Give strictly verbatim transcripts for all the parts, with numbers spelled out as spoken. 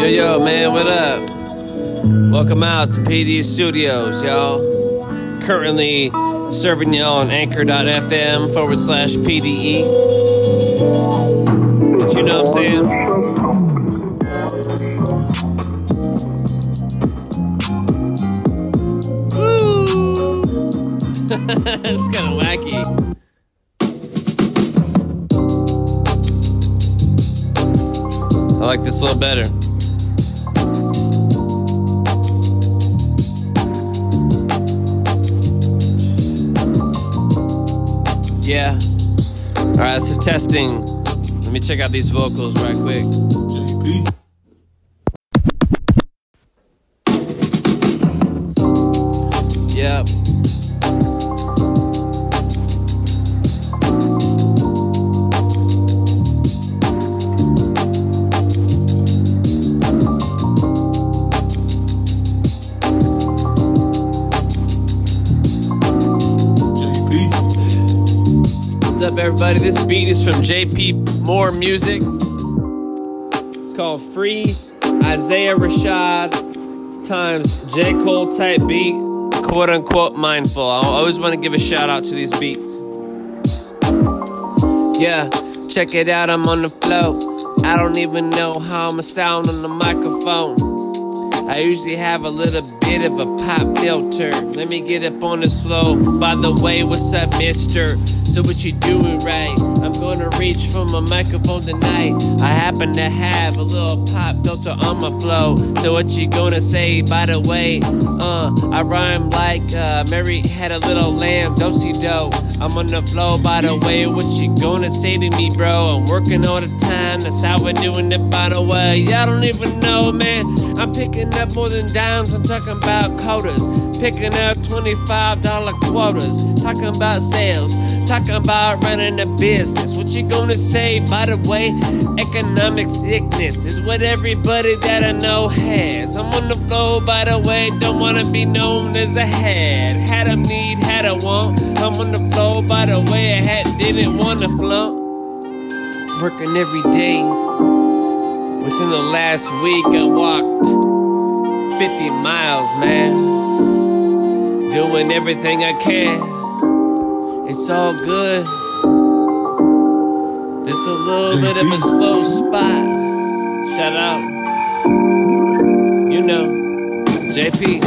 Yo, yo, man, what up? Welcome out to P D Studios, y'all. Currently serving y'all on anchor.fm forward slash PDE. But you know what I'm saying? Woo! It's kind of wacky. I like this a little better. Yeah. Alright, it's a testing. Let me check out these vocals right quick. J P. Yep. What's up, everybody? This beat is from J P More Music. It's called Free Isaiah Rashad times J. Cole type beat, quote unquote mindful. I always want to give a shout out to these beats. Yeah, check it out, I'm on the flow. I don't even know how I'ma sound on the microphone. I usually have a little bit of a pop filter. Let me get up on this flow. By the way, what's up, mister? So what you doing right? I'm gonna reach for my microphone tonight. I happen to have a little pop filter on my flow. So what you gonna say? By the way, uh, I rhyme like uh, Mary had a little lamb, do-si-do. I'm on the flow, by the way, what you gonna say to me, bro? I'm working all the time, that's how we're doing it, by the way. Y'all don't even know, man. I'm picking up more than dimes, I'm talking about quotas. Picking up twenty-five dollar quotas. Talking about sales, talking about running a business. What you gonna say? By the way, economic sickness is what everybody that I know has. I'm on the flow, by the way, don't wanna be known as a had. Had a need, had a want. I'm on the flow, by the way, I had, didn't wanna flunk. Working every day. Within the last week, I walked fifty miles, man. Doing everything I can. It's all good. This a little J P. Bit of a slow spot. Shout out. You know, J P.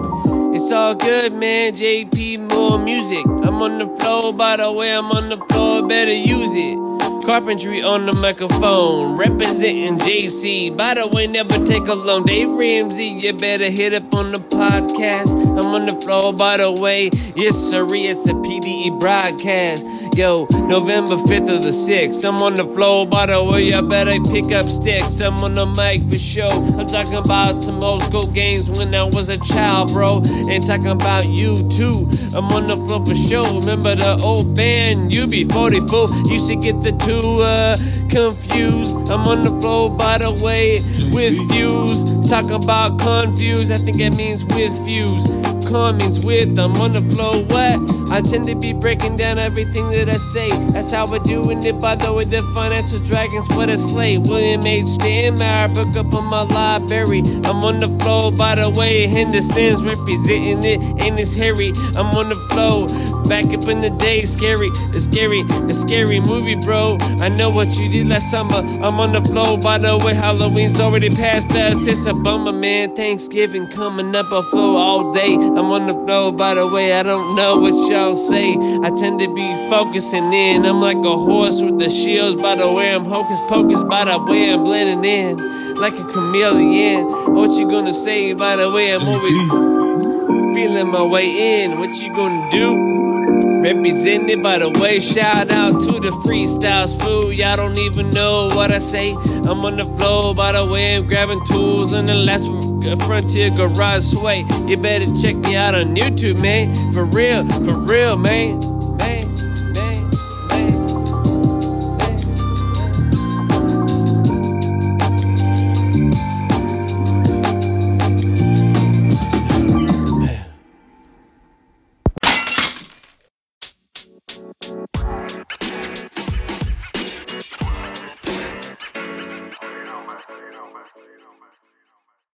It's all good, man. J P More Music. I'm on the floor, by the way, I'm on the floor, better use it. Carpentry on the microphone, representing J C. By the way, never take a loan. Dave Ramsey, you better hit up on the podcast. I'm on the floor, by the way. Yes, sir, it's a P D E broadcast. Yo, November fifth or the sixth. I'm on the floor, by the way. I better pick up sticks. I'm on the mic for show. I'm talking about some old school games when I was a child, bro. Ain't talking about you too. I'm on the floor for show. Remember the old band U B forty-four? Used to get the two uh, confused. I'm on the floor, by the way, with views. Talk about confused, I think it means with views. Con means with, I'm on the floor, what? I tend to be breaking down everything that I say. That's how we're doing it, by the way, the financial dragons, what a slay. William H. Stanmeyer, book up on my library. I'm on the floor, by the way, Henderson's representing it, and it's hairy. I'm on the floor. Back up in the day, scary, it's scary, it's scary movie, bro. I know what you did last summer. I'm on the floor, by the way, Halloween's already past us. It's a bummer, man. Thanksgiving coming up, I flow all day. I'm on the floor, by the way, I don't know what y'all say. I tend to be focusing in. I'm like a horse with the shields, by the way, I'm hocus pocus, by the way, I'm blending in like a chameleon. What you gonna say? By the way, I'm always feeling my way in. What you gonna do? Represented, by the way, shout out to the freestyles food. Y'all don't even know what I say. I'm on the floor, by the way, I'm grabbing tools on the last Frontier Garage Sway. You better check me out on YouTube, man. For real, for real, man. Man, man, man, man. You know, man.